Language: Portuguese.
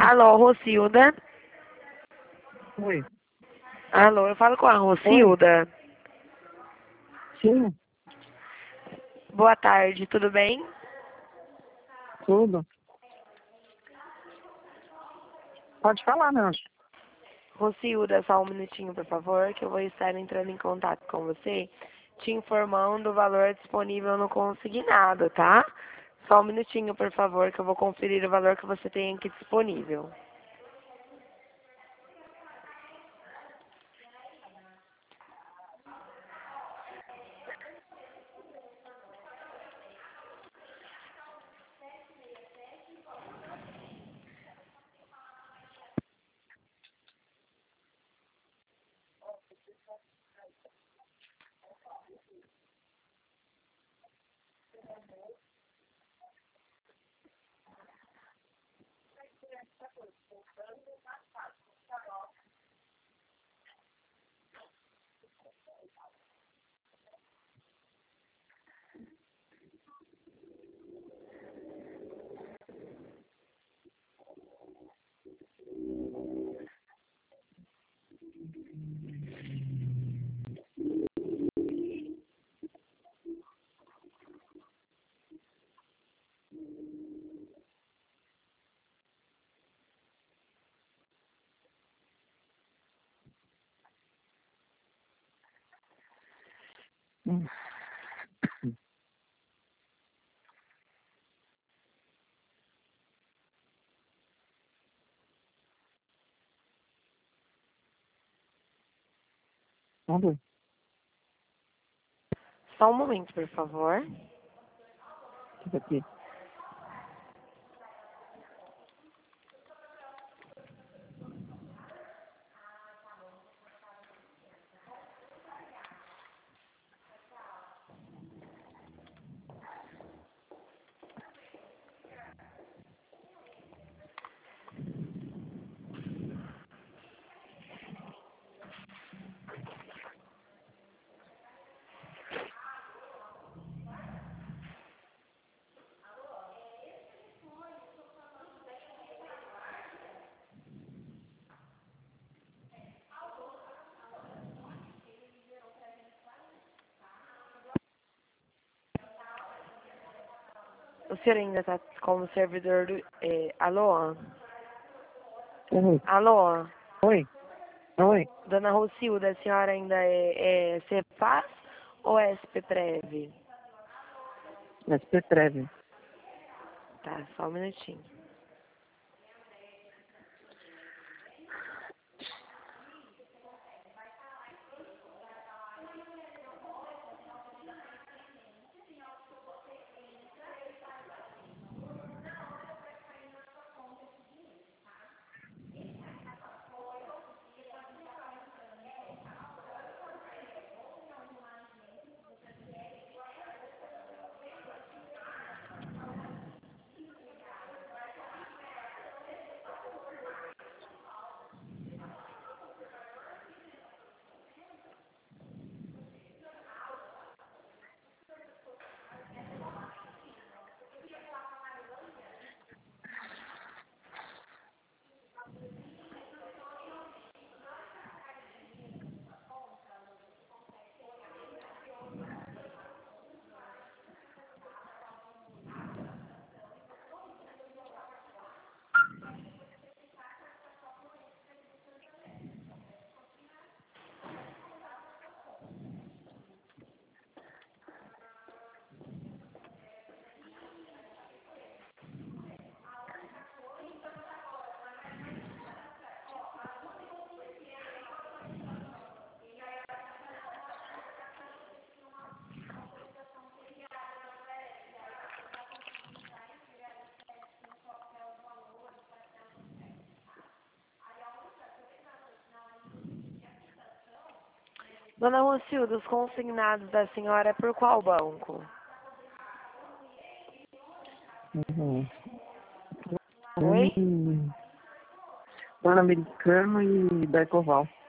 Alô, Rocilda? Oi. Alô, eu falo com a Rocilda. Sim, Boa tarde, tudo bem? tudo. Pode falar, meu anjo. Rocilda, só um minutinho, por favor, que eu vou estar entrando em contato com você, te informando o valor disponível no consignado, tá? Só um minutinho, por favor, que eu vou conferir o valor que você tem aqui disponível. Hum. Vamos ver. Só um momento, por favor. Isso aqui. O senhor ainda está como servidor do... alô? Oi. Alô? Oi. Oi. Dona Rocilda, a senhora ainda é CEPAS ou SPPrev? SP Treve. Tá, só um minutinho. Dona Rocilda, os consignados da senhora é por qual banco? Uhum. Oi? Pan-Americano e Becoval.